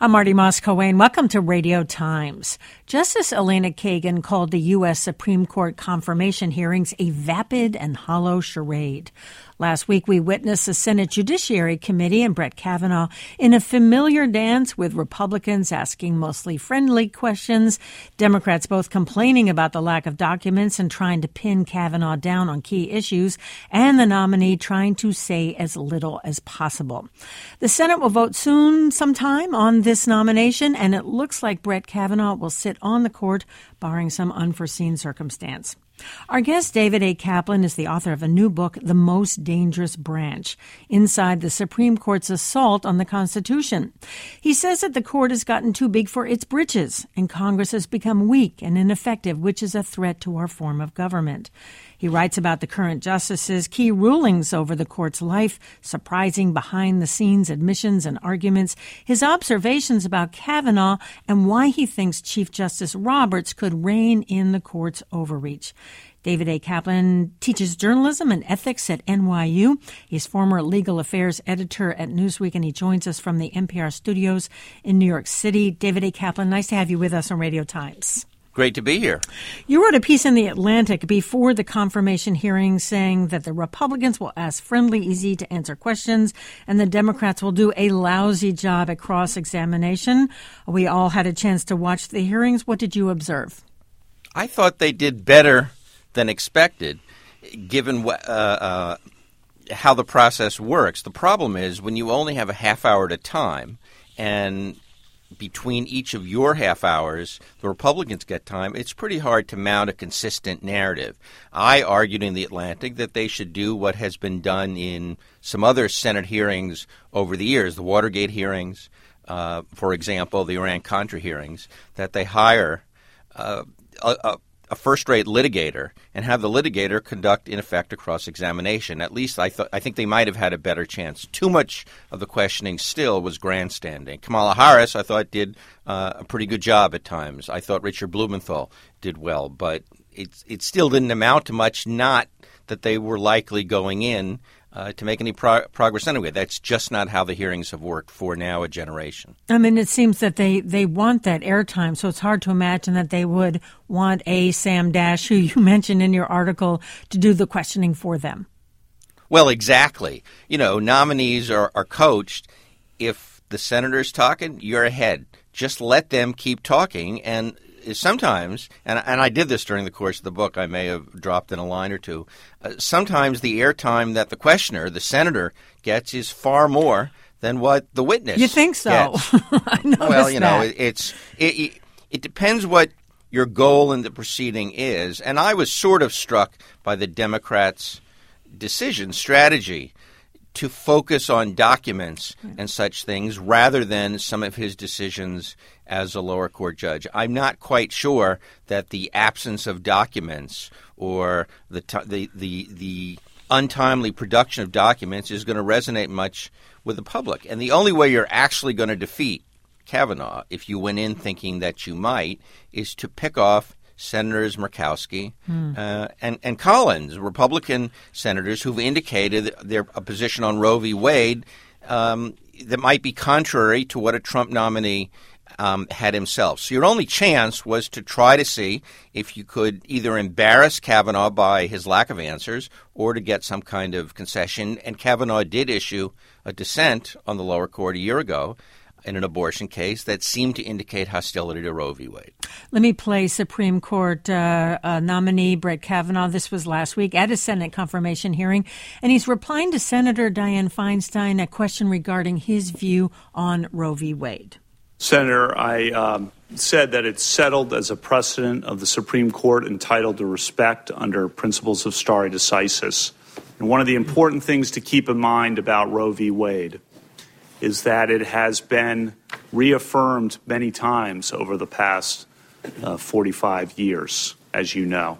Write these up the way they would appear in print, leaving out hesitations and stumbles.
I'm Marty Moss-Coane. Welcome to Radio Times. Justice Elena Kagan called the U.S. Supreme Court confirmation hearings a vapid and hollow charade. Last week, we witnessed the Senate Judiciary Committee and Brett Kavanaugh in a familiar dance with Republicans asking mostly friendly questions, Democrats both complaining about the lack of documents and trying to pin Kavanaugh down on key issues, and the nominee trying to say as little as possible. The Senate will vote sometime on this nomination, and it looks like Brett Kavanaugh will sit on the court, barring some unforeseen circumstance. Our guest, David A. Kaplan, is the author of a new book, The Most Dangerous Branch, Inside the Supreme Court's Assault on the Constitution. He says that the court has gotten too big for its britches, and Congress has become weak and ineffective, which is a threat to our form of government. He writes about the current justices' key rulings over the court's life, surprising behind-the-scenes admissions and arguments, his observations about Kavanaugh, and why he thinks Chief Justice Roberts could rein in the court's overreach. David A. Kaplan teaches journalism and ethics at NYU. He's former legal affairs editor at Newsweek, and he joins us from the NPR studios in New York City. David A. Kaplan, nice to have you with us on Radio Times. Great to be here. You wrote a piece in The Atlantic before the confirmation hearing saying that the Republicans will ask friendly, easy-to-answer questions, and the Democrats will do a lousy job at cross-examination. We all had a chance to watch the hearings. What did you observe? I thought they did better than expected, given how the process works. The problem is when you only have a half hour at a time, and between each of your half hours, the Republicans get time, it's pretty hard to mount a consistent narrative. I argued in The Atlantic that they should do what has been done in some other Senate hearings over the years, the Watergate hearings, for example, the Iran-Contra hearings, that they hire a first-rate litigator and have the litigator conduct, in effect, a cross-examination. At least I think they might have had a better chance. Too much of the questioning still was grandstanding. Kamala Harris, I thought, did a pretty good job at times. I thought Richard Blumenthal did well, but it still didn't amount to much, not that they were likely going in to make any progress anyway. That's just not how the hearings have worked for now a generation. I mean, it seems that they want that airtime, so it's hard to imagine that they would want a Sam Dash, who you mentioned in your article, to do the questioning for them. Well, exactly. You know, nominees are coached. If the senator's talking, you're ahead. Just let them keep talking, and sometimes, and I did this during the course of the book, I may have dropped in a line or two, sometimes the airtime that the questioner, the senator, gets is far more than what the witness You think so? I noticed well, you know, that. it depends what your goal in the proceeding is. And I was sort of struck by the Democrats' strategy to focus on documents and such things rather than some of his decisions as a lower court judge. I'm not quite sure that the absence of documents or the untimely production of documents is going to resonate much with the public. And the only way you're actually going to defeat Kavanaugh, if you went in thinking that you might, is to pick off Senators Murkowski and Collins, Republican senators who've indicated their position on Roe v. Wade that might be contrary to what a Trump nominee had himself. So your only chance was to try to see if you could either embarrass Kavanaugh by his lack of answers or to get some kind of concession. And Kavanaugh did issue a dissent on the lower court a year ago in an abortion case that seemed to indicate hostility to Roe v. Wade. Let me play Supreme Court nominee Brett Kavanaugh. This was last week at a Senate confirmation hearing, and he's replying to Senator Dianne Feinstein a question regarding his view on Roe v. Wade. Senator, I said that it's settled as a precedent of the Supreme Court entitled to respect under principles of stare decisis. And one of the important things to keep in mind about Roe v. Wade is that it has been reaffirmed many times over the past 45 years, as you know.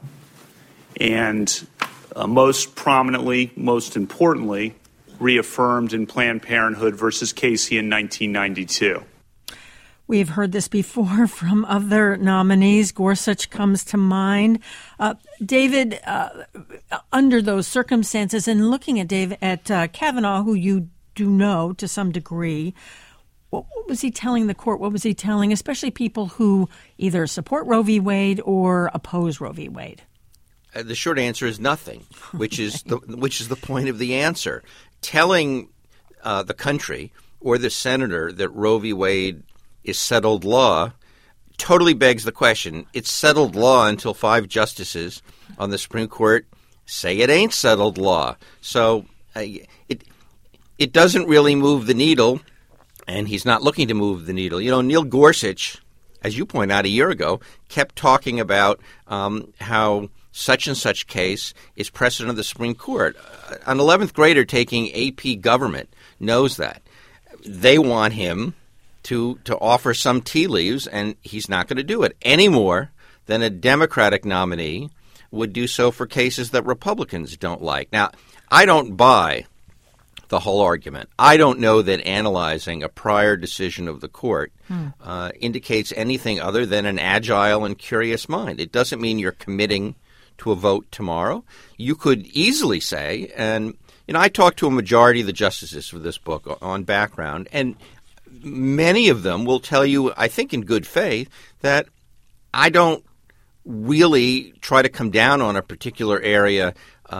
And most prominently, most importantly, reaffirmed in Planned Parenthood versus Casey in 1992. We've heard this before from other nominees. Gorsuch comes to mind. David, under those circumstances, and looking at Kavanaugh, who you do know to some degree, What was he telling the court? What was he telling especially people who either support Roe v. Wade or oppose Roe v. Wade? The short answer is nothing, which is the point of the answer. Telling the country or the senator that Roe v. Wade is settled law totally begs the question. It's settled law until 5 justices on the Supreme Court say it ain't settled law. So it doesn't really move the needle, and he's not looking to move the needle. Neil Gorsuch, as you point out a year ago, kept talking about how such and such case is precedent of the Supreme Court. An 11th grader taking AP government knows that. They want him to offer some tea leaves, and he's not going to do it any more than a Democratic nominee would do so for cases that Republicans don't like. Now, I don't buy the whole argument. I don't know that analyzing a prior decision of the court indicates anything other than an agile and curious mind. It doesn't mean you're committing to a vote tomorrow. You could easily say, and I talked to a majority of the justices for this book on background, and many of them will tell you, I think in good faith, that I don't really try to come down on a particular area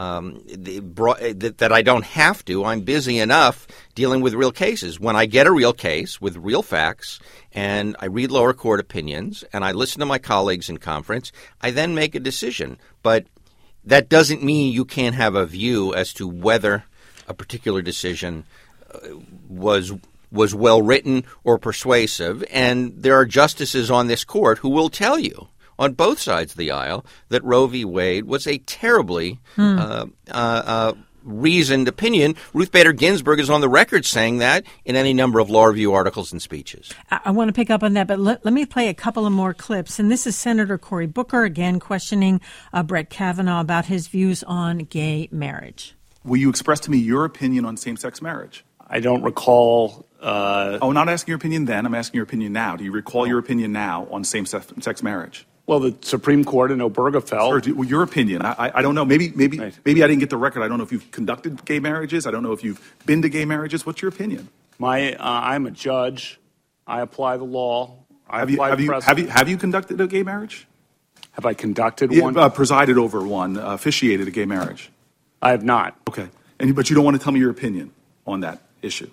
that I don't have to. I'm busy enough dealing with real cases. When I get a real case with real facts and I read lower court opinions and I listen to my colleagues in conference, I then make a decision. But that doesn't mean you can't have a view as to whether a particular decision was well written or persuasive. And there are justices on this court who will tell you on both sides of the aisle that Roe v. Wade was a terribly reasoned opinion. Ruth Bader Ginsburg is on the record saying that in any number of law review articles and speeches. I want to pick up on that, but let me play a couple of more clips. And this is Senator Cory Booker, again, questioning Brett Kavanaugh about his views on gay marriage. Will you express to me your opinion on same-sex marriage? I don't recall. I'm not asking your opinion then. I'm asking your opinion now. Do you recall your opinion now on same-sex marriage? Well, the Supreme Court in Obergefell. Sure, your opinion. I don't know. Maybe Right. Maybe I didn't get the record. I don't know if you've conducted gay marriages. I don't know if you've been to gay marriages. What's your opinion? I'm a judge. I apply the law. Have you conducted a gay marriage? Have I conducted one? Presided over one, officiated a gay marriage. I have not. Okay, but you don't want to tell me your opinion on that issue.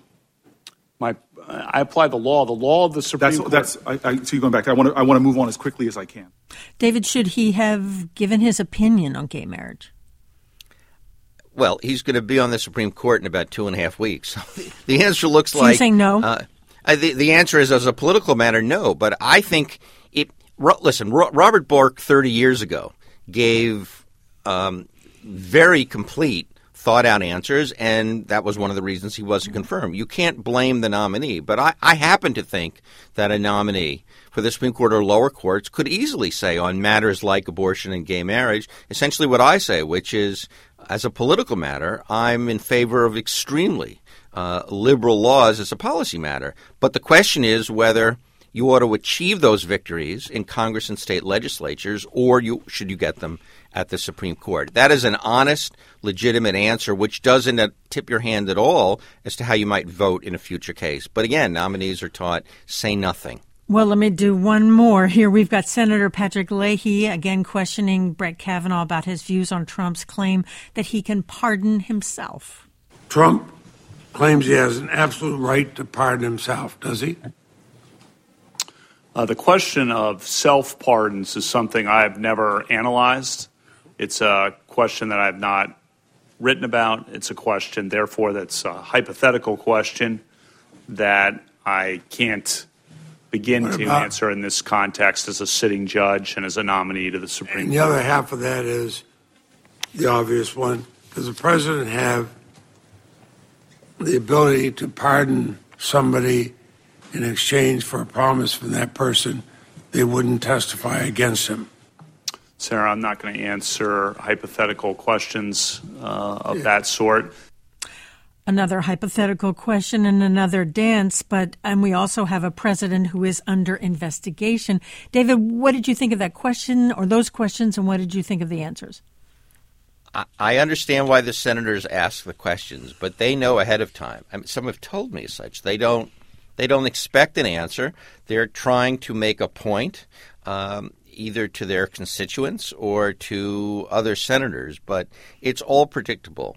I apply the law. The law of the Supreme Court. So you're going back. I want to move on as quickly as I can. David, should he have given his opinion on gay marriage? Well, he's going to be on the Supreme Court in about 2.5 weeks. The answer looks so like... you're saying no? The answer is, as a political matter, no. But I think listen, Robert Bork 30 years ago gave very complete thought-out answers, and that was one of the reasons he wasn't confirmed. You can't blame the nominee, but I happen to think that a nominee for the Supreme Court or lower courts could easily say on matters like abortion and gay marriage essentially what I say, which is, as a political matter, I'm in favor of extremely liberal laws as a policy matter. But the question is whether you ought to achieve those victories in Congress and state legislatures, or should you get them at the Supreme Court? That is an honest, legitimate answer, which doesn't tip your hand at all as to how you might vote in a future case. But again, nominees are taught, say nothing. Well, let me do one more here. We've got Senator Patrick Leahy, again questioning Brett Kavanaugh about his views on Trump's claim that he can pardon himself. Trump claims he has an absolute right to pardon himself, does he? The question of self-pardons is something I have never analyzed. It's a question that I have not written about. It's a question, therefore, that's a hypothetical question that I can't begin to answer in this context as a sitting judge and as a nominee to the Supreme Court. And the other half of that is the obvious one. Does the president have the ability to pardon somebody in exchange for a promise from that person they wouldn't testify against him? Sarah, I'm not going to answer hypothetical questions of that sort. Another hypothetical question and another dance, and we also have a president who is under investigation. David, what did you think of that question or those questions, and what did you think of the answers? I understand why the senators ask the questions, but they know ahead of time. I mean, some have told me as such. They don't They don't expect an answer. They're trying to make a point, either to their constituents or to other senators. But it's all predictable.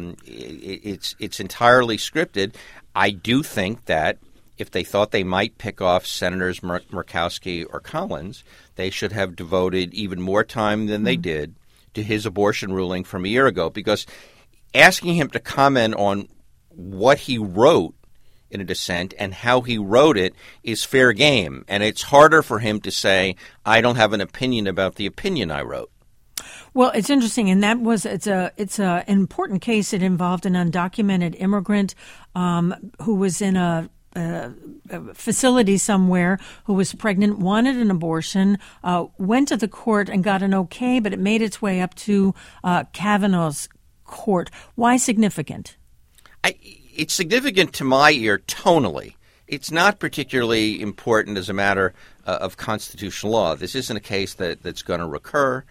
It's entirely scripted. I do think that if they thought they might pick off Senators Murkowski or Collins, they should have devoted even more time than they did to his abortion ruling from a year ago, because asking him to comment on what he wrote in a dissent and how he wrote it is fair game. And it's harder for him to say, I don't have an opinion about the opinion I wrote. Well, it's interesting, and it's an important case. It involved an undocumented immigrant who was in a facility somewhere, who was pregnant, wanted an abortion, went to the court and got an okay, but it made its way up to Kavanaugh's court. Why significant? It's significant to my ear tonally. It's not particularly important as a matter of constitutional law. This isn't a case that's going to recur.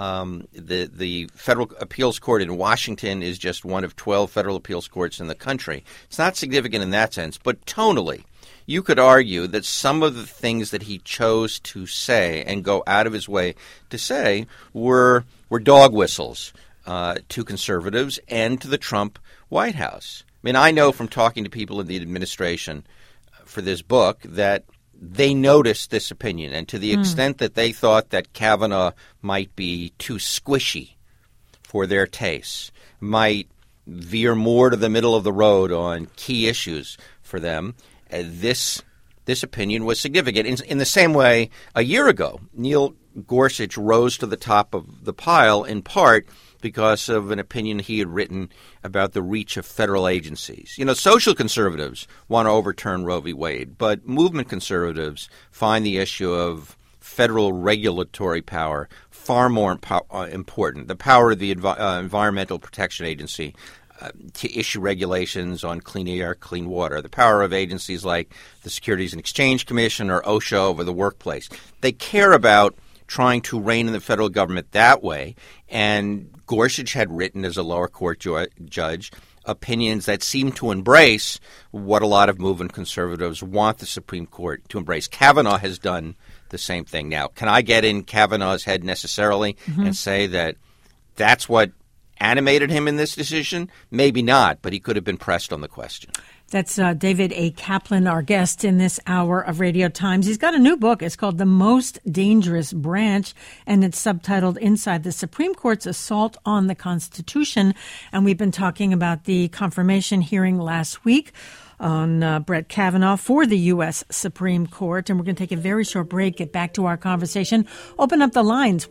The Federal Appeals Court in Washington is just one of 12 federal appeals courts in the country. It's not significant in that sense, but tonally, you could argue that some of the things that he chose to say and go out of his way to say were dog whistles to conservatives and to the Trump White House. I mean, I know from talking to people in the administration for this book that they noticed this opinion, and to the extent that they thought that Kavanaugh might be too squishy for their tastes, might veer more to the middle of the road on key issues for them, this opinion was significant. In the same way, a year ago, Neil Gorsuch rose to the top of the pile in part because of an opinion he had written about the reach of federal agencies. You know, social conservatives want to overturn Roe v. Wade, but movement conservatives find the issue of federal regulatory power far more important. The power of the Environmental Protection Agency to issue regulations on clean air, clean water, the power of agencies like the Securities and Exchange Commission or OSHA over the workplace. They care about trying to rein in the federal government that way, and Gorsuch had written as a lower court judge opinions that seem to embrace what a lot of movement conservatives want the Supreme Court to embrace. Kavanaugh has done the same thing. Now, can I get in Kavanaugh's head necessarily and say that that's what animated him in this decision? Maybe not, but he could have been pressed on the question. That's David A. Kaplan, our guest in this hour of Radio Times. He's got a new book. It's called The Most Dangerous Branch, and it's subtitled Inside the Supreme Court's Assault on the Constitution. And we've been talking about the confirmation hearing last week on Brett Kavanaugh for the U.S. Supreme Court. And we're going to take a very short break, get back to our conversation. Open up the lines,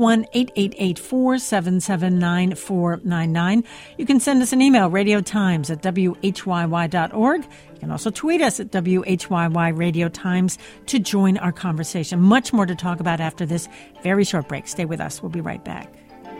1-888-477-9499. You can send us an email, radiotimes@whyy.org. You can also tweet us at WHYY Radio Times to join our conversation. Much more to talk about after this very short break. Stay with us. We'll be right back.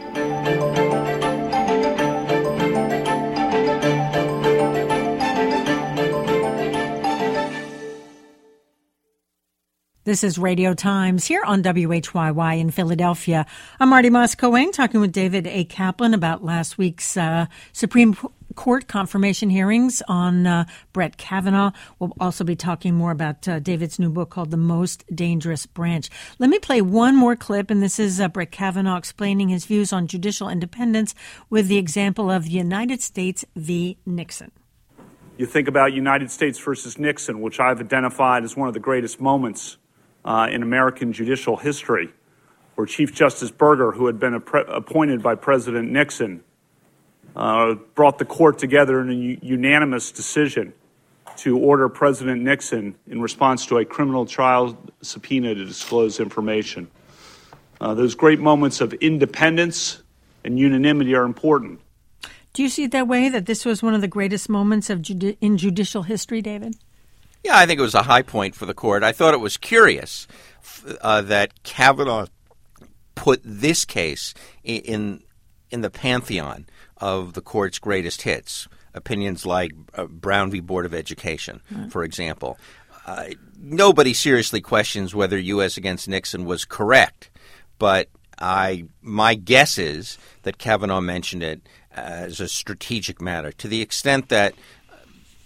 This is Radio Times here on WHYY in Philadelphia. I'm Marty Moss-Cohen talking with David A. Kaplan about last week's Supreme Court confirmation hearings on Brett Kavanaugh. We'll also be talking more about David's new book called The Most Dangerous Branch. Let me play one more clip, and this is Brett Kavanaugh explaining his views on judicial independence with the example of United States v. Nixon. You think about United States versus Nixon, which I've identified as one of the greatest moments in American judicial history, where Chief Justice Burger, who had been appointed by President Nixon, brought the court together in a unanimous decision to order President Nixon, in response to a criminal trial subpoena, to disclose information. Those great moments of independence and unanimity are important. Do you see it that way, that this was one of the greatest moments in judicial history, David? Yeah, I think it was a high point for the court. I thought it was curious that Kavanaugh put this case in the pantheon of the court's greatest hits, opinions like Brown v. Board of Education, for example. Nobody seriously questions whether U.S. against Nixon was correct, but my guess is that Kavanaugh mentioned it as a strategic matter, to the extent that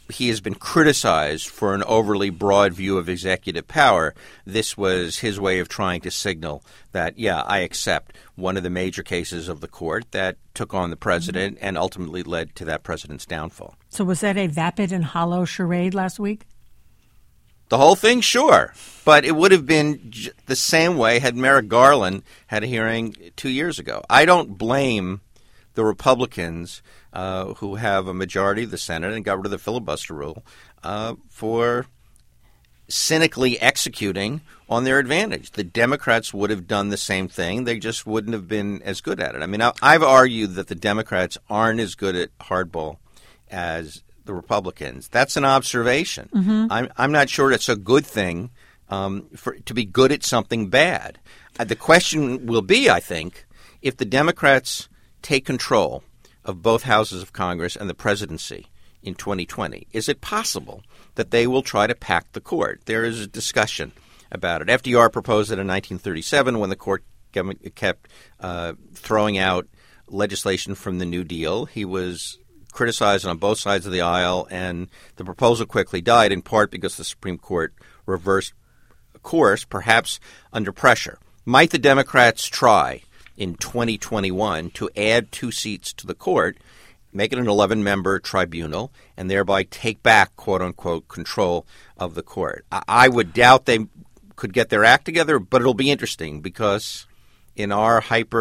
he has been criticized for an overly broad view of executive power, this was his way of trying to signal that, yeah, I accept one of the major cases of the court that took on the president and ultimately led to that president's downfall. So was that a vapid and hollow charade last week? The whole thing, sure. But it would have been the same way had Merrick Garland had a hearing 2 years ago. I don't blame the Republicans who have a majority of the Senate and got rid of the filibuster rule for cynically executing on their advantage. The Democrats would have done the same thing. They just wouldn't have been as good at it. I mean, I've argued that the Democrats aren't as good at hardball as the Republicans. That's an observation. Mm-hmm. I'm not sure it's a good thing to be good at something bad. The question will be, I think, if the Democrats take control of both houses of Congress and the presidency in 2020, is it possible that they will try to pack the court? There is a discussion about it. FDR proposed it in 1937 when the court kept throwing out legislation from the New Deal. He was criticized on both sides of the aisle, and the proposal quickly died, in part because the Supreme Court reversed course, perhaps under pressure. Might the Democrats try in 2021 to add 2 seats to the court, make it an 11-member tribunal, and thereby take back, quote-unquote, control of the court? I would doubt they could get their act together, but it'll be interesting because in our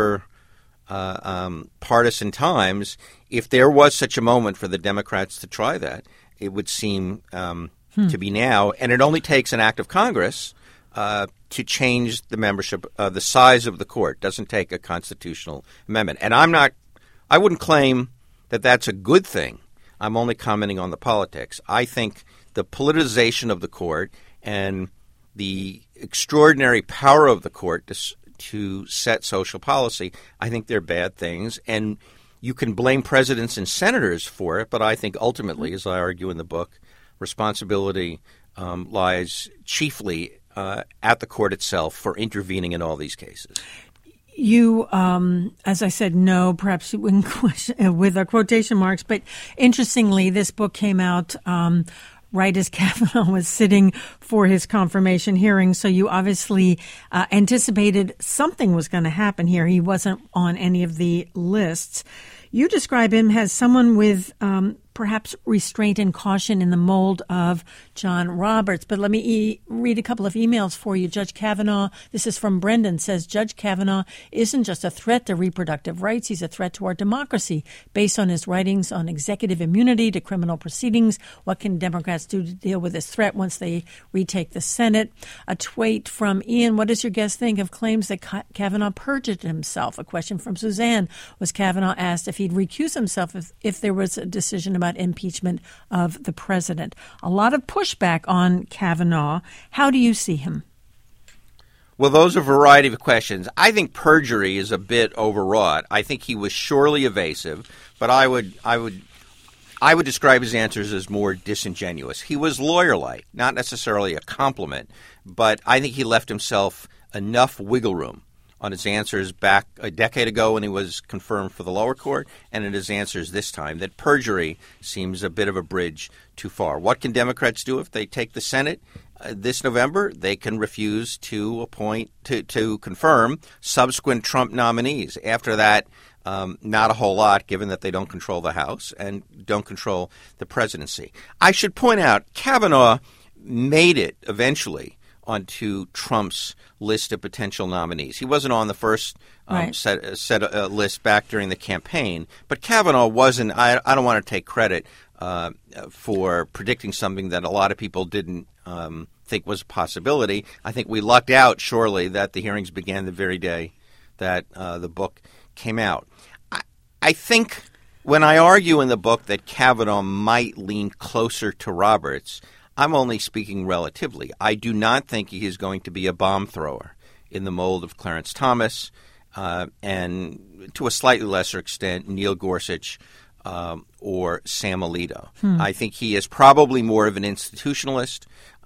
partisan times, if there was such a moment for the Democrats to try that, it would seem to be now. And it only takes an act of Congress to change the membership, the size of the court. It doesn't take a constitutional amendment. And I wouldn't claim that that's a good thing. I'm only commenting on the politics. I think the politicization of the court and the extraordinary power of the court to set social policy, I think they're bad things. And you can blame presidents and senators for it, but I think ultimately, as I argue in the book, responsibility lies chiefly at the court itself for intervening in all these cases. You, as I said, no, perhaps with quotation marks, but interestingly, this book came out right as Kavanaugh was sitting for his confirmation hearing. So you obviously anticipated something was going to happen here. He wasn't on any of the lists. You describe him as someone with perhaps restraint and caution in the mold of John Roberts. But let me read a couple of emails for you. Judge Kavanaugh, this is from Brendan, says, Judge Kavanaugh isn't just a threat to reproductive rights. He's a threat to our democracy. Based on his writings on executive immunity to criminal proceedings, what can Democrats do to deal with this threat once they retake the Senate? A tweet from Ian, what does your guest think of claims that Kavanaugh perjured himself? A question from Suzanne, was Kavanaugh asked if he'd recuse himself if there was a decision about impeachment of the president? A lot of pushback on Kavanaugh. How do you see him? Well, those are a variety of questions. I think perjury is a bit overwrought. I think he was surely evasive, but I would describe his answers as more disingenuous. He was lawyer-like, not necessarily a compliment, but I think he left himself enough wiggle room on his answers back a decade ago when he was confirmed for the lower court, and in his answers this time, that perjury seems a bit of a bridge too far. What can Democrats do if they take the Senate this November? They can refuse to confirm subsequent Trump nominees. After that, not a whole lot, given that they don't control the House and don't control the presidency. I should point out, Kavanaugh made it eventually onto Trump's list of potential nominees. He wasn't on the first list back during the campaign, but Kavanaugh wasn't. I don't want to take credit for predicting something that a lot of people didn't think was a possibility. I think we lucked out, surely, that the hearings began the very day that the book came out. I think when I argue in the book that Kavanaugh might lean closer to Roberts, I'm only speaking relatively. I do not think he is going to be a bomb thrower in the mold of Clarence Thomas and, to a slightly lesser extent, Neil Gorsuch or Sam Alito. I think he is probably more of an institutionalist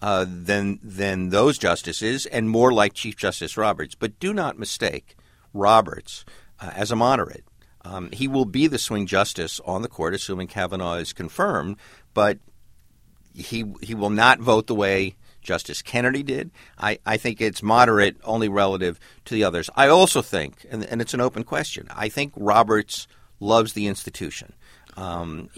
than those justices and more like Chief Justice Roberts. But do not mistake Roberts as a moderate. He will be the swing justice on the court, assuming Kavanaugh is confirmed, but he will not vote the way Justice Kennedy did. I think it's moderate only relative to the others. I also think, and it's an open question, I think Roberts loves the institution. And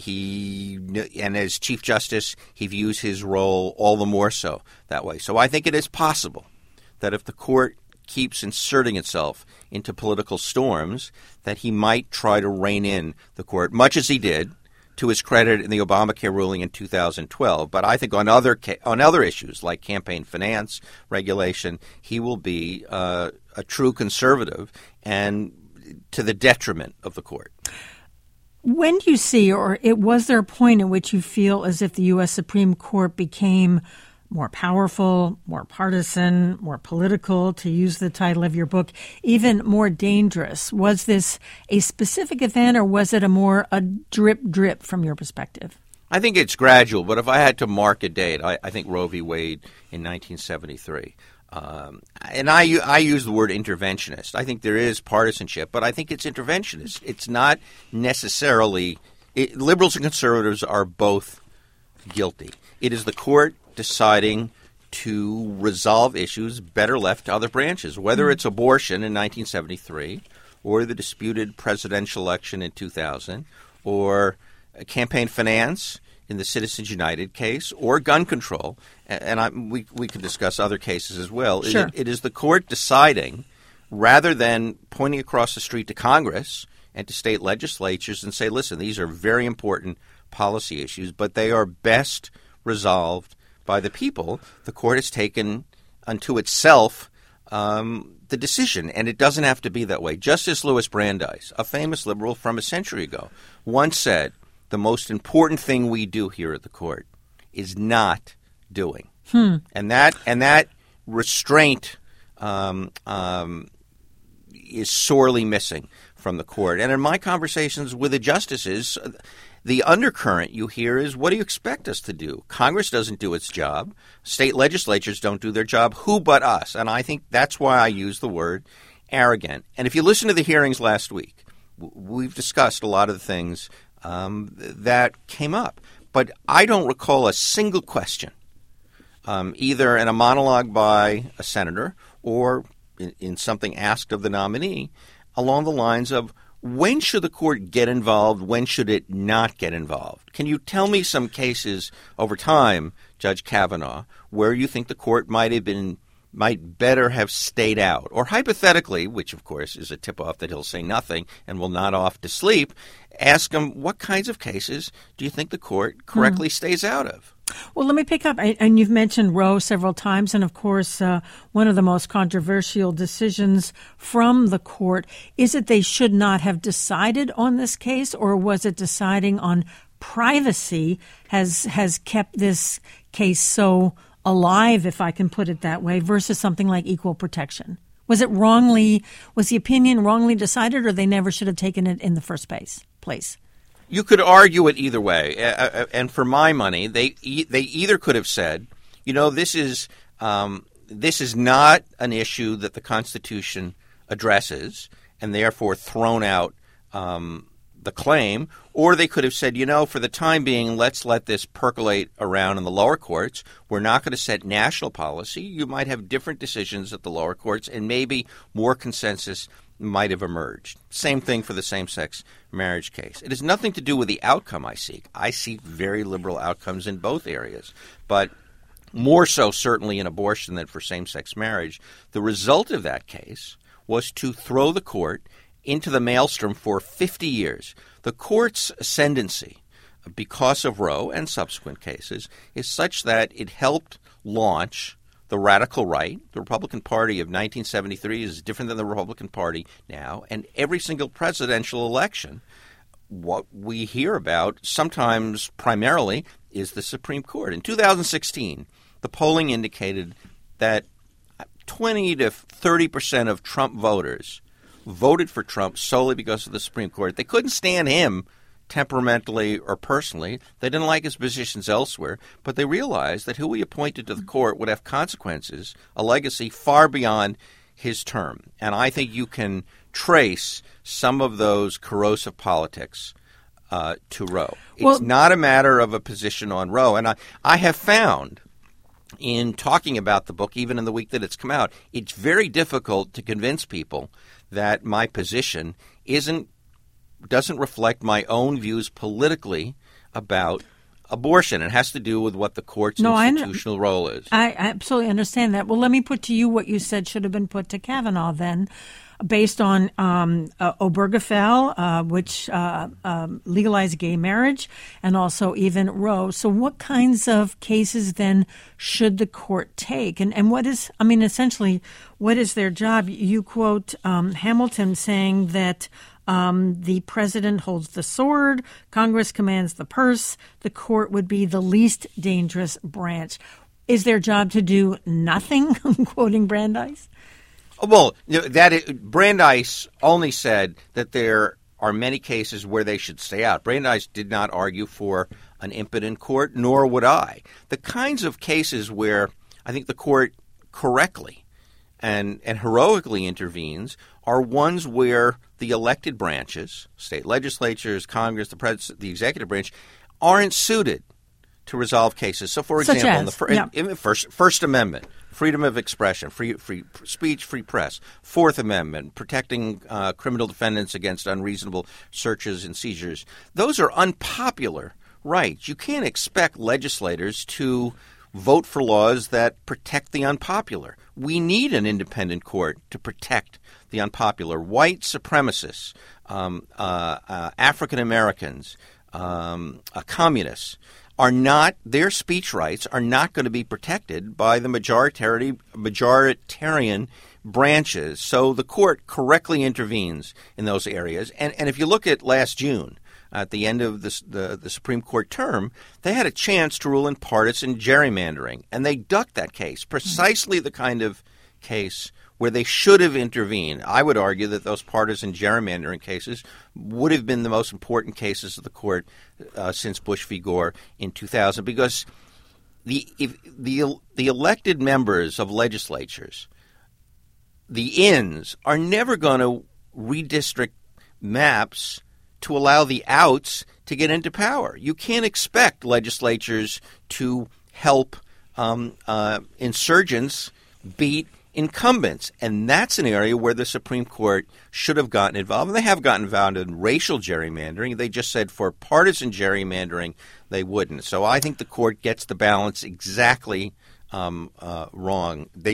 as Chief Justice, he views his role all the more so that way. So I think it is possible that if the court keeps inserting itself into political storms, that he might try to rein in the court, much as he did, to his credit, in the Obamacare ruling in 2012. But I think on other issues like campaign finance regulation, he will be a true conservative and to the detriment of the court. When do you see, or was there a point in which you feel as if the U.S. Supreme Court became more powerful, more partisan, more political, to use the title of your book, even more dangerous? Was this a specific event, or was it a drip from your perspective? I think it's gradual, but if I had to mark a date, I think Roe v. Wade in 1973. And I use the word interventionist. I think there is partisanship, but I think it's interventionist. It's not necessarily liberals and conservatives are both guilty. It is the court deciding to resolve issues better left to other branches, whether it's abortion in 1973 or the disputed presidential election in 2000 or campaign finance in the Citizens United case or gun control. And we could discuss other cases as well. Sure. It is the court deciding, rather than pointing across the street to Congress and to state legislatures and say, listen, these are very important policy issues, but they are best resolved by the people. The court has taken unto itself the decision, and it doesn't have to be that way. Justice Louis Brandeis, a famous liberal from a century ago, once said, the most important thing we do here at the court is not doing. And that restraint is sorely missing from the court. And in my conversations with the justices, the undercurrent you hear is, what do you expect us to do? Congress doesn't do its job. State legislatures don't do their job. Who but us? And I think that's why I use the word arrogant. And if you listen to the hearings last week, we've discussed a lot of the things that came up. But I don't recall a single question, either in a monologue by a senator or in something asked of the nominee, along the lines of, when should the court get involved? When should it not get involved? Can you tell me some cases over time, Judge Kavanaugh, where you think the court might better have stayed out? Or hypothetically, which of course is a tip-off that he'll say nothing and will nod off to sleep, ask him, what kinds of cases do you think the court correctly stays out of? Well, let me pick up, and you've mentioned Roe several times, and of course, one of the most controversial decisions from the court. Is it they should not have decided on this case, or was it deciding on privacy has kept this case so alive, if I can put it that way, versus something like equal protection? Was the opinion wrongly decided, or they never should have taken it in the first place? You could argue it either way, and for my money, they either could have said, this is not an issue that the Constitution addresses, and therefore thrown out the claim, or they could have said, for the time being, let's let this percolate around in the lower courts. We're not going to set national policy. You might have different decisions at the lower courts, and maybe more consensus might have emerged. Same thing for the same-sex marriage case. It has nothing to do with the outcome I seek. I seek very liberal outcomes in both areas, but more so certainly in abortion than for same-sex marriage. The result of that case was to throw the court into the maelstrom for 50 years. The court's ascendancy, because of Roe and subsequent cases, is such that it helped launch the radical right. The Republican Party of 1973 is different than the Republican Party now, and every single presidential election, what we hear about, sometimes primarily, is the Supreme Court. In 2016, the polling indicated that 20 to 30% of Trump voters voted for Trump solely because of the Supreme Court. They couldn't stand him temperamentally or personally. They didn't like his positions elsewhere, but they realized that who he appointed to the court would have consequences, a legacy far beyond his term. And I think you can trace some of those corrosive politics to Roe. It's not a matter of a position on Roe. And I have found in talking about the book, even in the week that it's come out, it's very difficult to convince people that my position doesn't reflect my own views politically about abortion. It has to do with what the court's institutional role is. I absolutely understand that. Well, let me put to you what you said should have been put to Kavanaugh then, based on Obergefell, which legalized gay marriage, and also even Roe. So what kinds of cases then should the court take? And what is, essentially, what is their job? You quote Hamilton saying that the president holds the sword, Congress commands the purse, the court would be the least dangerous branch. Is their job to do nothing? I'm quoting Brandeis. Well, Brandeis only said that there are many cases where they should stay out. Brandeis did not argue for an impotent court, nor would I. The kinds of cases where I think the court correctly and heroically intervenes are ones where the elected branches, state legislatures, Congress, the president, the executive branch, aren't suited to resolve cases. So, for example, in the First Amendment, freedom of expression, free speech, free press. Fourth Amendment, protecting criminal defendants against unreasonable searches and seizures. Those are unpopular rights. You can't expect legislators to vote for laws that protect the unpopular. We need an independent court to protect the unpopular. White supremacists, African Americans, communists are not, their speech rights are not going to be protected by the majoritarian branches. So the court correctly intervenes in those areas. And if you look at last June, at the end of the Supreme Court term, they had a chance to rule in partisan gerrymandering, and they ducked that case, precisely the kind of case where they should have intervened. I would argue that those partisan gerrymandering cases would have been the most important cases of the court since Bush v. Gore in 2000, because the elected members of legislatures, the ins, are never going to redistrict maps to allow the outs to get into power. You can't expect legislatures to help insurgents beat incumbents. And that's an area where the Supreme Court should have gotten involved. And they have gotten involved in racial gerrymandering. They just said for partisan gerrymandering, they wouldn't. So I think the court gets the balance exactly wrong. They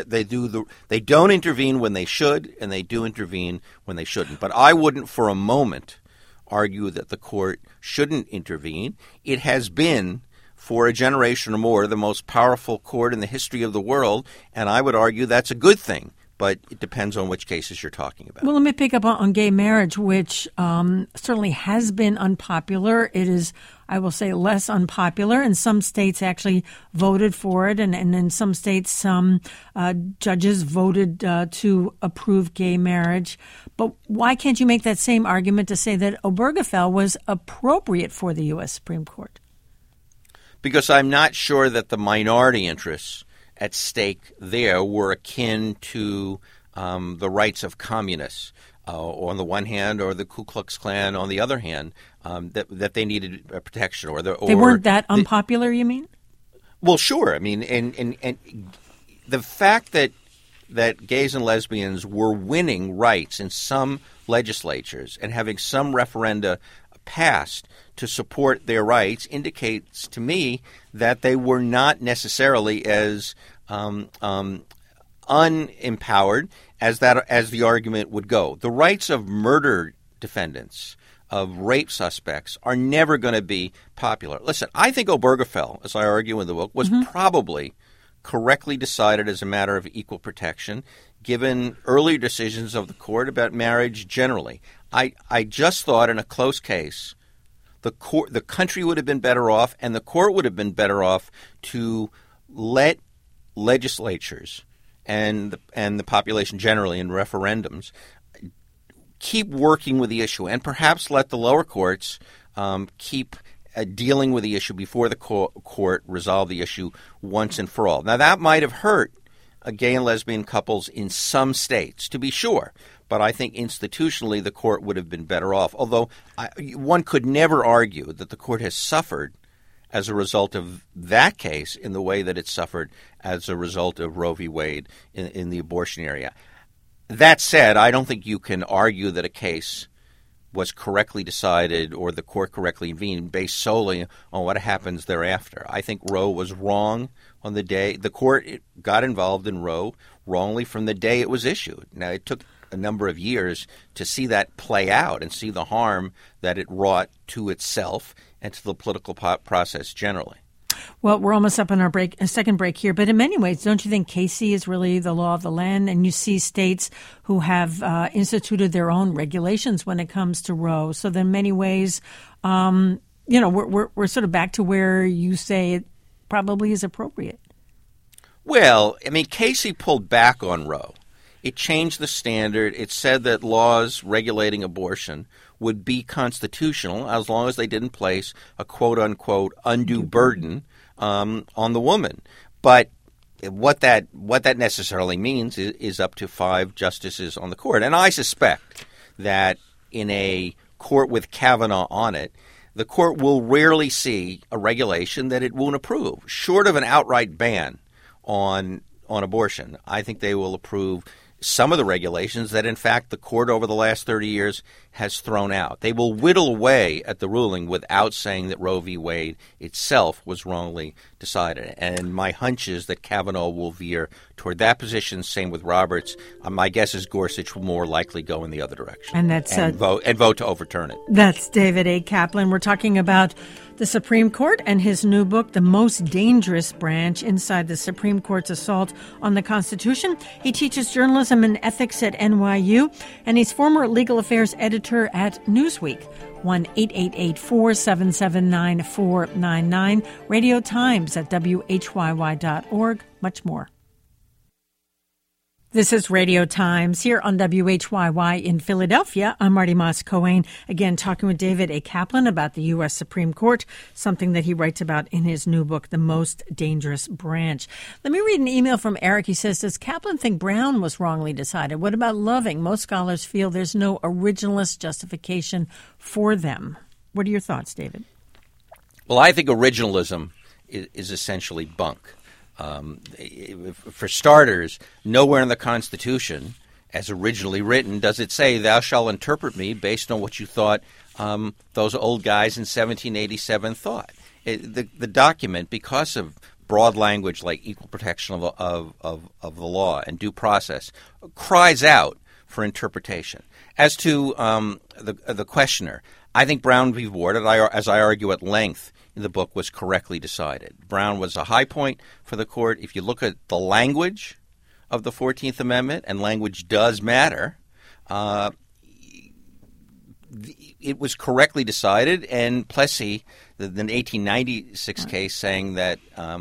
don't intervene when they should, and they do intervene when they shouldn't. But I wouldn't for a moment argue that the court shouldn't intervene. It has been, for a generation or more, the most powerful court in the history of the world, and I would argue that's a good thing. But it depends on which cases you're talking about. Well, let me pick up on gay marriage, which certainly has been unpopular. It is, I will say, less unpopular. In some states actually voted for it, and in some states some judges voted to approve gay marriage. But why can't you make that same argument to say that Obergefell was appropriate for the U.S. Supreme Court? Because I'm not sure that the minority interests at stake there were akin to the rights of communists on the one hand, or the Ku Klux Klan on the other hand, that they needed protection. They weren't that unpopular, you mean? Well, sure. I mean, and the fact that gays and lesbians were winning rights in some legislatures and having some referenda passed to support their rights indicates to me that they were not necessarily as unempowered as the argument would go. The rights of murder defendants, of rape suspects, are never going to be popular. Listen, I think Obergefell, as I argue in the book, was probably correctly decided as a matter of equal protection, given earlier decisions of the court about marriage generally. I just thought in a close case, the country would have been better off, and the court would have been better off to let legislatures and the population generally in referendums keep working with the issue, and perhaps let the lower courts keep dealing with the issue before the court resolve the issue once and for all. Now, that might have hurt gay and lesbian couples in some states, to be sure. But I think institutionally the court would have been better off, although one could never argue that the court has suffered as a result of that case in the way that it suffered as a result of Roe v. Wade in the abortion area. That said, I don't think you can argue that a case was correctly decided or the court correctly intervened based solely on what happens thereafter. I think Roe was wrong on the day. The court got involved in Roe wrongly from the day it was issued. Now, it took a number of years to see that play out and see the harm that it wrought to itself and to the political process generally. Well, we're almost up on our second break here, but in many ways, don't you think Casey is really the law of the land? And you see states who have instituted their own regulations when it comes to Roe. So in many ways, we're sort of back to where you say it probably is appropriate. Well, I mean, Casey pulled back on Roe. It changed the standard. It said that laws regulating abortion would be constitutional as long as they didn't place a quote-unquote undue burden on the woman. But what that necessarily means is up to 5 justices on the court. And I suspect that in a court with Kavanaugh on it, the court will rarely see a regulation that it won't approve, short of an outright ban on abortion. I think they will approve some of the regulations that, in fact, the court over the last 30 years has thrown out. They will whittle away at the ruling without saying that Roe v. Wade itself was wrongly decided. And my hunch is that Kavanaugh will veer toward that position. Same with Roberts. My guess is Gorsuch will more likely go in the other direction and vote to overturn it. That's David A. Kaplan. We're talking about the Supreme Court and his new book, The Most Dangerous Branch, Inside the Supreme Court's Assault on the Constitution. He teaches journalism and ethics at NYU, and he's former legal affairs editor at Newsweek. 1-888-477-9499. Radio Times at WHYY.org. Much more. This is Radio Times here on WHYY in Philadelphia. I'm Marty Moss-Cohen, again talking with David A. Kaplan about the U.S. Supreme Court, something that he writes about in his new book, The Most Dangerous Branch. Let me read an email from Eric. He says, does Kaplan think Brown was wrongly decided? What about Loving? Most scholars feel there's no originalist justification for them. What are your thoughts, David? Well, I think originalism is essentially bunk. For starters, nowhere in the Constitution, as originally written, does it say, thou shalt interpret me based on what you thought those old guys in 1787 thought. The document, because of broad language like equal protection of the law and due process, cries out for interpretation. As to the questioner, I think Brown v. Ward, as I argue at length in the book, was correctly decided. Brown was a high point for the court. If you look at the language of the 14th Amendment, and language does matter, it was correctly decided. And Plessy, the 1896 case saying that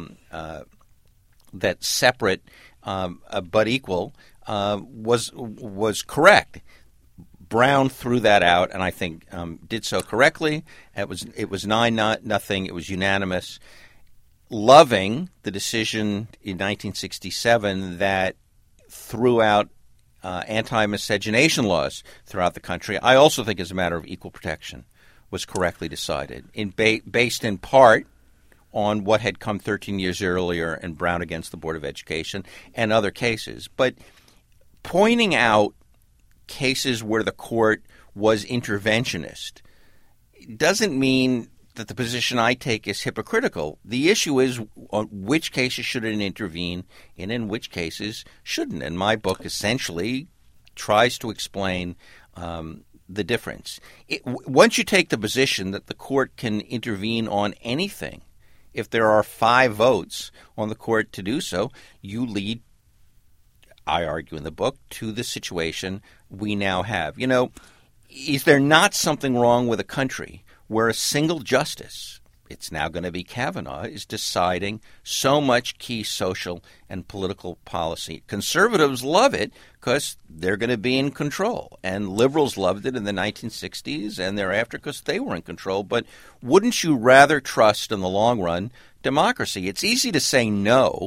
that separate but equal was correct. Brown threw that out, and I think did so correctly. It was 9-0. It was unanimous. Loving, the decision in 1967 that threw out anti-miscegenation laws throughout the country, I also think as a matter of equal protection, was correctly decided, based in part on what had come 13 years earlier in Brown against the Board of Education and other cases. But pointing out cases where the court was interventionist doesn't mean that the position I take is hypocritical. The issue is on which cases should it intervene and in which cases shouldn't. And my book essentially tries to explain the difference. Once you take the position that the court can intervene on anything, if there are 5 votes on the court to do so, you lead, I argue in the book, to the situation we now have. You know, is there not something wrong with a country where a single justice, it's now going to be Kavanaugh, is deciding so much key social and political policy? Conservatives love it because they're going to be in control, and liberals loved it in the 1960s and thereafter because they were in control. But wouldn't you rather trust in the long run democracy? It's easy to say no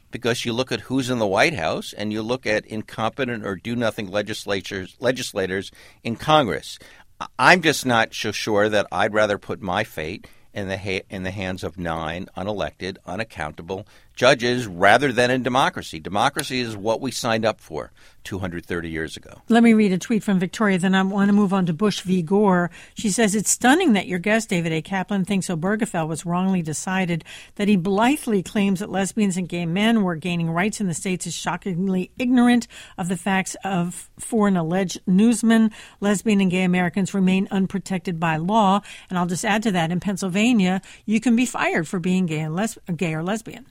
because you look at who's in the White House and you look at incompetent or do-nothing legislators in Congress. I'm just not so sure that I'd rather put my fate in the hands of 9 unelected, unaccountable judges rather than in democracy. Democracy is what we signed up for 230 years ago. Let me read a tweet from Victoria, then I want to move on to Bush v. Gore. She says, it's stunning that your guest, David A. Kaplan, thinks Obergefell was wrongly decided. That he blithely claims that lesbians and gay men were gaining rights in the states is shockingly ignorant of the facts for an alleged newsman. Lesbian and gay Americans remain unprotected by law. And I'll just add to that, in Pennsylvania, you can be fired for being gay or lesbian.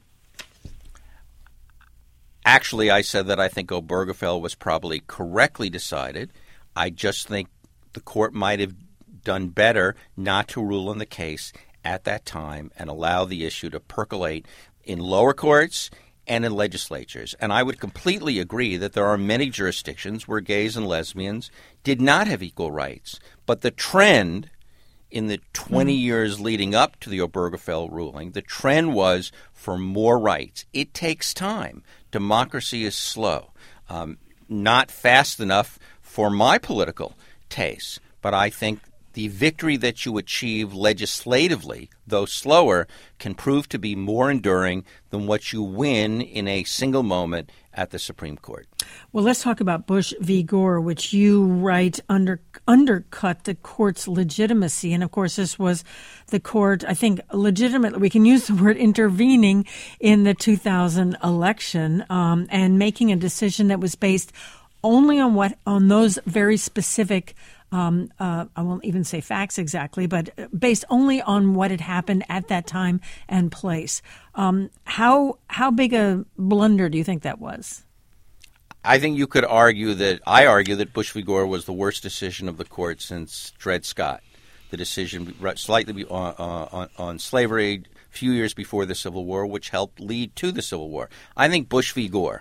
Actually, I said that I think Obergefell was probably correctly decided. I just think the court might have done better not to rule on the case at that time and allow the issue to percolate in lower courts and in legislatures. And I would completely agree that there are many jurisdictions where gays and lesbians did not have equal rights. But the trend in the 20 years leading up to the Obergefell ruling, the trend was for more rights. It takes time. Democracy is slow, not fast enough for my political taste. But I think the victory that you achieve legislatively, though slower, can prove to be more enduring than what you win in a single moment at the Supreme Court. Well, let's talk about Bush v. Gore, which you write undercut the court's legitimacy. And, of course, this was the court, I think, legitimately, we can use the word intervening in the 2000 election and making a decision that was based only on those very specific I won't even say facts exactly, but based only on what had happened at that time and place. How big a blunder do you think that was? I think you could argue that Bush v. Gore was the worst decision of the court since Dred Scott. The decision slightly on slavery a few years before the Civil War, which helped lead to the Civil War. I think Bush v. Gore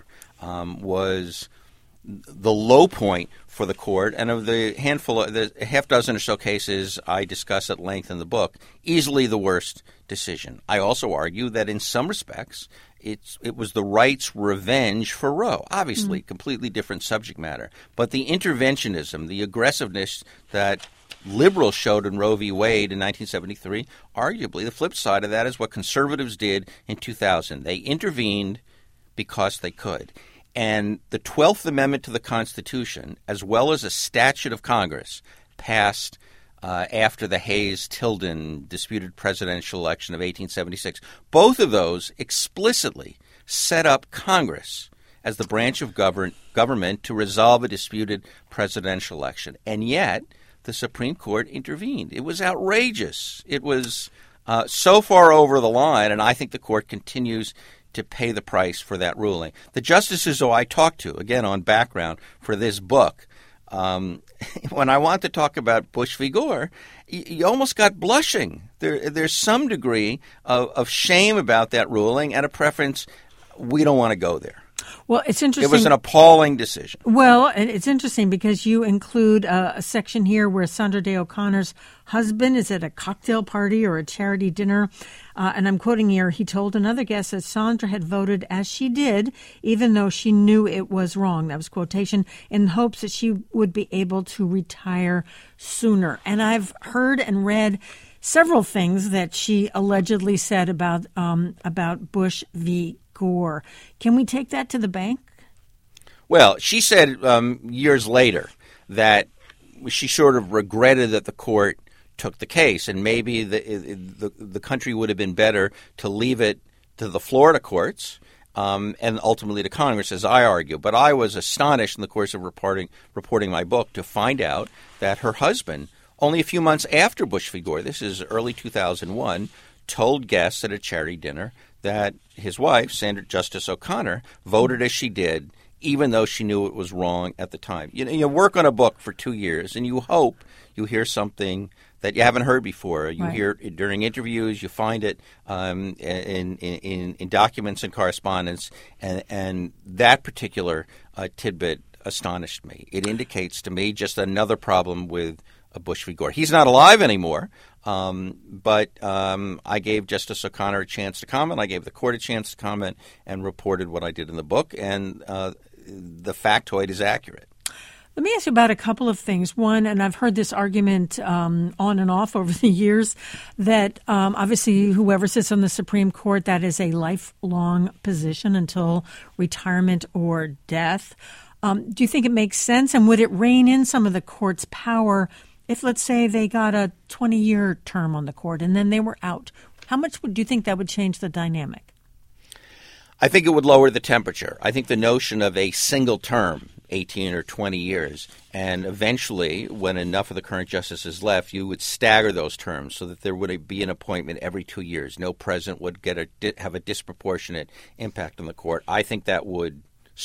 was the low point for the court, and of the half dozen or so cases I discuss at length in the book, easily the worst decision. I also argue that in some respects it was the right's revenge for Roe. Obviously, completely different subject matter. But the interventionism, the aggressiveness that liberals showed in Roe v. Wade in 1973, arguably the flip side of that is what conservatives did in 2000. They intervened because they could. And the 12th Amendment to the Constitution, as well as a statute of Congress passed after the Hayes-Tilden disputed presidential election of 1876, both of those explicitly set up Congress as the branch of government to resolve a disputed presidential election. And yet, the Supreme Court intervened. It was outrageous. It was so far over the line, and I think the court continues to pay the price for that ruling. The justices who I talked to, again on background for this book, when I want to talk about Bush v. Gore, you almost got blushing. There's some degree of shame about that ruling and a preference. We don't want to go there. Well, it's interesting. It was an appalling decision. Well, it's interesting because you include a section here where Sandra Day O'Connor's husband is at a cocktail party or a charity dinner. And I'm quoting here, he told another guest that Sandra had voted as she did, even though she knew it was wrong. That was quotation, in hopes that she would be able to retire sooner. And I've heard and read several things that she allegedly said about Bush v. Gore. Can we take that to the bank? Well, she said years later that she sort of regretted that the court took the case, and maybe the country would have been better to leave it to the Florida courts and ultimately to Congress, as I argue. But I was astonished in the course of reporting my book to find out that her husband, only a few months after Bush v. Gore, this is early 2001, told guests at a charity dinner that his wife, Sandra Justice O'Connor, voted as she did, even though she knew it was wrong at the time. You work on a book for 2 years, and you hope you hear something that you haven't heard before. You hear it during interviews, you find it in documents and correspondence, and that particular tidbit astonished me. It indicates to me just another problem with Bush v. Gore. He's not alive anymore, but I gave Justice O'Connor a chance to comment. I gave the court a chance to comment and reported what I did in the book, and the factoid is accurate. Let me ask you about a couple of things. One, and I've heard this argument on and off over the years, that obviously whoever sits on the Supreme Court, that is a lifelong position until retirement or death. Do you think it makes sense? And would it rein in some of the court's power if, let's say, they got a 20-year term on the court and then they were out? How much do you think that would change the dynamic? I think it would lower the temperature. I think the notion of a single term, 18 or 20 years, and eventually, when enough of the current justices left, you would stagger those terms so that there would be an appointment every 2 years. No president would have a disproportionate impact on the court. I think that would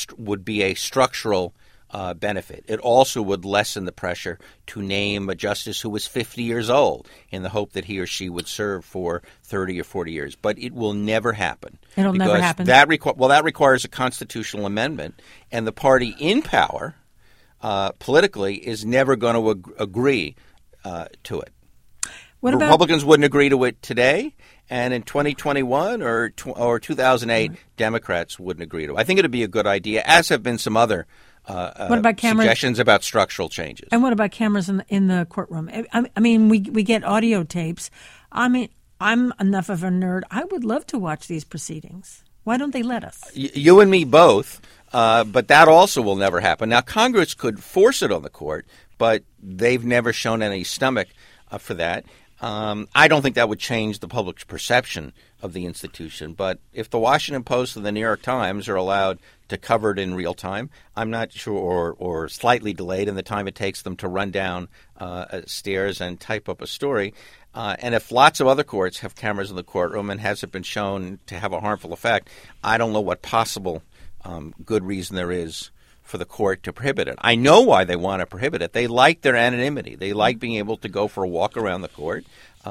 be a structural benefit. It also would lessen the pressure to name a justice who was 50 years old in the hope that he or she would serve for 30 or 40 years. But it will never happen. It'll never happen. That requires a constitutional amendment, and the party in power politically is never going to agree to it. Republicans wouldn't agree to it today, and in 2021 or 2008, Democrats wouldn't agree to it. I think it would be a good idea, as have been some other what about cameras? Suggestions about structural changes. And what about cameras in the courtroom? I mean, we get audio tapes. I mean, I'm enough of a nerd. I would love to watch these proceedings. Why don't they let us? You and me both, but that also will never happen. Now, Congress could force it on the court, but they've never shown any stomach for that. I don't think that would change the public's perception of the institution. But if the Washington Post and the New York Times are allowed to cover it in real time, I'm not sure, or slightly delayed in the time it takes them to run down stairs and type up a story. And if lots of other courts have cameras in the courtroom and hasn't been shown to have a harmful effect, I don't know what possible good reason there is for the court to prohibit it. I know why they want to prohibit it. They like their anonymity. They like being able to go for a walk around the court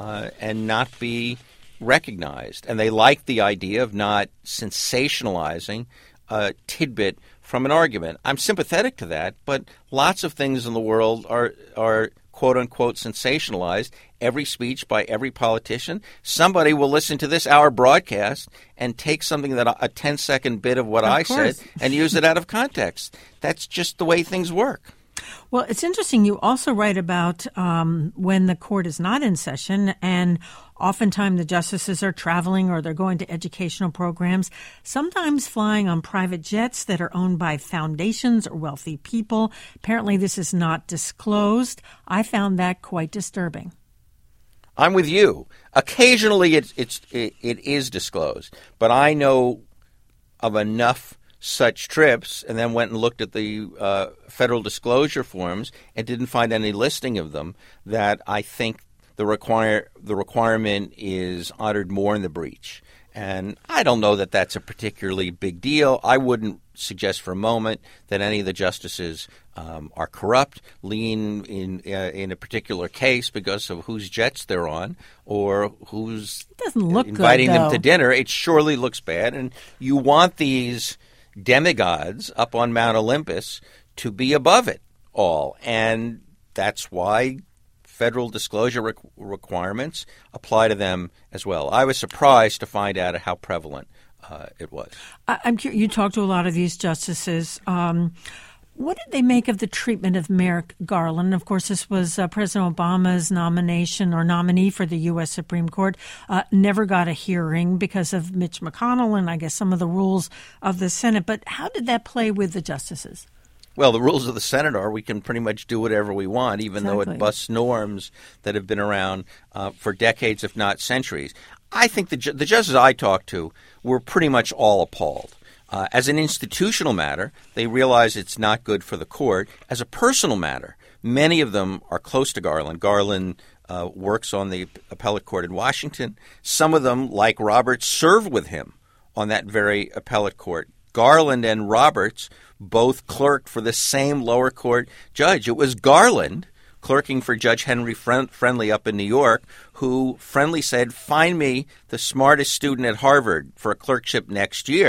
and not be recognized. And they like the idea of not sensationalizing a tidbit from an argument. I'm sympathetic to that, but lots of things in the world are quote-unquote sensationalized. Every speech by every politician, somebody will listen to this hour broadcast and take something that a 10-second bit of what I said and use it out of context. That's just the way things work. Well, it's interesting. You also write about when the court is not in session, and oftentimes the justices are traveling or they're going to educational programs, sometimes flying on private jets that are owned by foundations or wealthy people. Apparently this is not disclosed. I found that quite disturbing. I'm with you. Occasionally it is disclosed, but I know of enough such trips and then went and looked at the federal disclosure forms and didn't find any listing of them that I think the requirement is uttered more in the breach. And I don't know that that's a particularly big deal. I wouldn't suggest for a moment that any of the justices are corrupt, lean in a particular case because of whose jets they're on or who's inviting them to dinner. It surely looks bad. And you want these demigods up on Mount Olympus to be above it all. And that's why federal disclosure requirements apply to them as well. I was surprised to find out how prevalent it was. I'm curious, you talked to a lot of these justices. What did they make of the treatment of Merrick Garland? Of course, this was President Obama's nomination or nominee for the U.S. Supreme Court. Never got a hearing because of Mitch McConnell and I guess some of the rules of the Senate. But how did that play with the justices? Well, the rules of the Senate are we can pretty much do whatever we want, even though it busts norms that have been around for decades, if not centuries. I think the judges I talked to were pretty much all appalled. As an institutional matter, they realize it's not good for the court. As a personal matter, many of them are close to Garland. Garland works on the appellate court in Washington. Some of them, like Roberts, serve with him on that very appellate court. Garland and Roberts both clerked for the same lower court judge. It was Garland clerking for Judge Henry Friendly up in New York, who Friendly said, find me the smartest student at Harvard for a clerkship next year,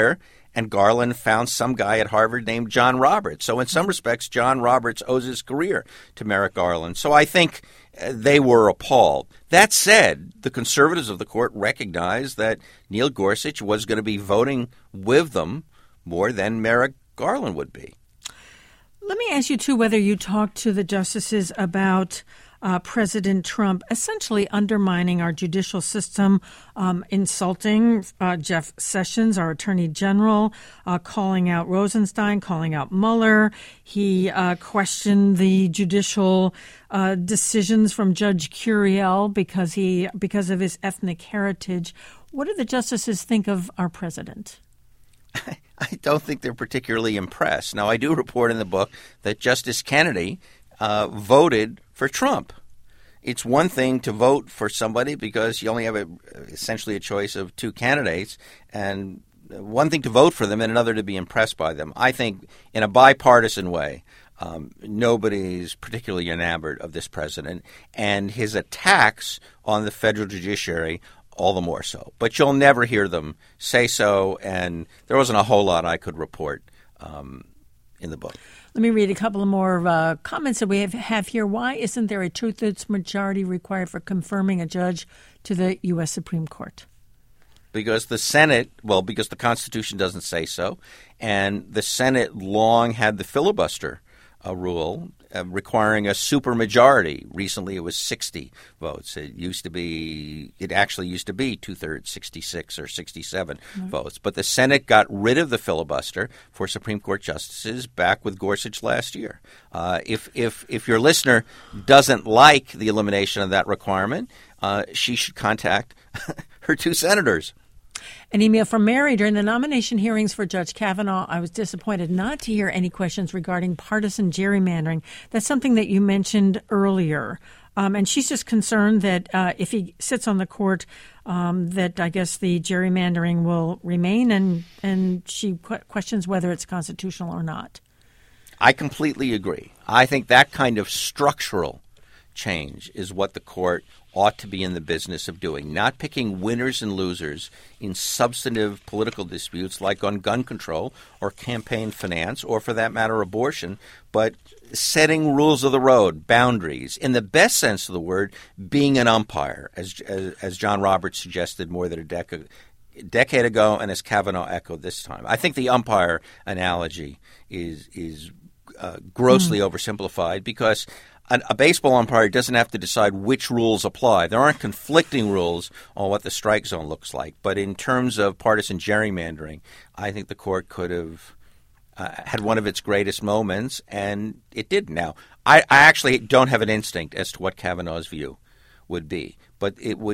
and Garland found some guy at Harvard named John Roberts. So in some respects, John Roberts owes his career to Merrick Garland. So I think they were appalled. That said, the conservatives of the court recognized that Neil Gorsuch was going to be voting with them more than Merrick Garland would be. Let me ask you, too, whether you talked to the justices about President Trump essentially undermining our judicial system, insulting Jeff Sessions, our Attorney General, calling out Rosenstein, calling out Mueller. He questioned the judicial decisions from Judge Curiel because of his ethnic heritage. What do the justices think of our president? I don't think they're particularly impressed. Now, I do report in the book that Justice Kennedy voted for Trump. It's one thing to vote for somebody because you only have essentially a choice of two candidates, and one thing to vote for them and another to be impressed by them. I think in a bipartisan way, nobody's particularly enamored of this president, and his attacks on the federal judiciary all the more so. But you'll never hear them say so, and there wasn't a whole lot I could report in the book. Let me read a couple of more comments that we have here. Why isn't there a two-thirds majority required for confirming a judge to the U.S. Supreme Court? Because because the Constitution doesn't say so, and the Senate long had the filibuster rule requiring a supermajority. Recently, it was 60 votes. It actually used to be two-thirds, 66 or 67 votes. But the Senate got rid of the filibuster for Supreme Court justices back with Gorsuch last year. If your listener doesn't like the elimination of that requirement, she should contact her two senators. An email from Mary. During the nomination hearings for Judge Kavanaugh, I was disappointed not to hear any questions regarding partisan gerrymandering. That's something that you mentioned earlier. And she's just concerned that if he sits on the court, that I guess the gerrymandering will remain, and she questions whether it's constitutional or not. I completely agree. I think that kind of structural change is what the court ought to be in the business of doing, not picking winners and losers in substantive political disputes like on gun control or campaign finance or, for that matter, abortion, but setting rules of the road, boundaries, in the best sense of the word, being an umpire, as John Roberts suggested more than a decade ago and as Kavanaugh echoed this time. I think the umpire analogy is grossly oversimplified because a baseball umpire doesn't have to decide which rules apply. There aren't conflicting rules on what the strike zone looks like. But in terms of partisan gerrymandering, I think the court could have had one of its greatest moments, and it didn't. Now, I actually don't have an instinct as to what Kavanaugh's view would be, but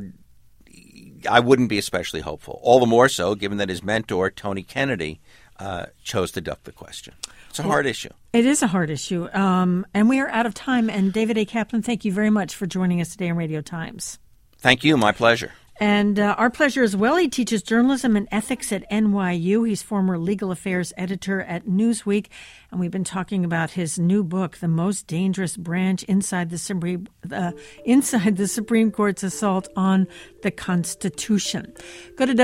I wouldn't be especially hopeful. All the more so, given that his mentor, Tony Kennedy, chose to duck the question. It's a hard issue. It is a hard issue. And we are out of time. And David A. Kaplan, thank you very much for joining us today on Radio Times. Thank you. My pleasure. And our pleasure as well. He teaches journalism and ethics at NYU. He's former legal affairs editor at Newsweek. And we've been talking about his new book, The Most Dangerous Branch, Inside the Supreme Court's Assault on the Constitution. Go to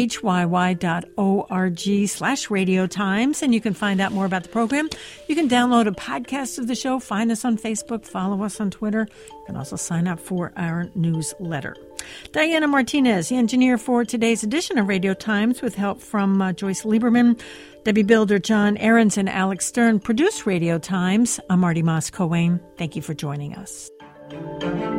whyy.org/Radio Times, and you can find out more about the program. You can download a podcast of the show, find us on Facebook, follow us on Twitter. You can also sign up for our newsletter. Diana Martinez, the engineer for today's edition of Radio Times, with help from Joyce Lieberman. Debbie Builder, John Ahrens, and Alex Stern produced Radio Times. I'm Marty Moss-Coane. Thank you for joining us.